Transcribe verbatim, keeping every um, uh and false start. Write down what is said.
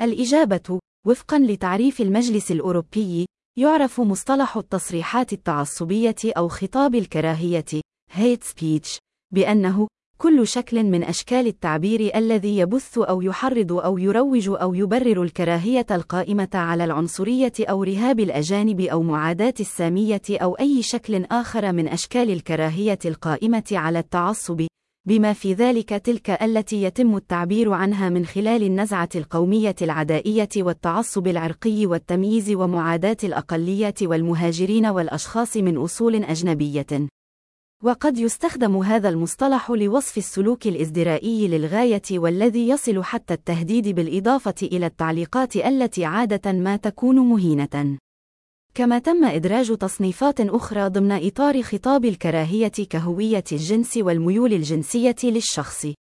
الإجابة: وفقاً لتعريف المجلس الأوروبي، يعرف مصطلح التصريحات التعصبية أو خطاب الكراهية hate speech بأنه كل شكل من أشكال التعبير الذي يبث أو يحرض أو يروج أو يبرر الكراهية القائمة على العنصرية أو رهاب الأجانب أو معاداة السامية أو أي شكل آخر من أشكال الكراهية القائمة على التعصب، بما في ذلك تلك التي يتم التعبير عنها من خلال النزعة القومية العدائية والتعصب العرقي والتمييز ومعاداة الأقليات والمهاجرين والأشخاص من أصول أجنبية. وقد يستخدم هذا المصطلح لوصف السلوك الازدرائي للغاية والذي يصل حتى التهديد بالإضافة إلى التعليقات التي عادة ما تكون مهينة. كما تم إدراج تصنيفات أخرى ضمن إطار خطاب الكراهية كهوية الجنس والميول الجنسية للشخص.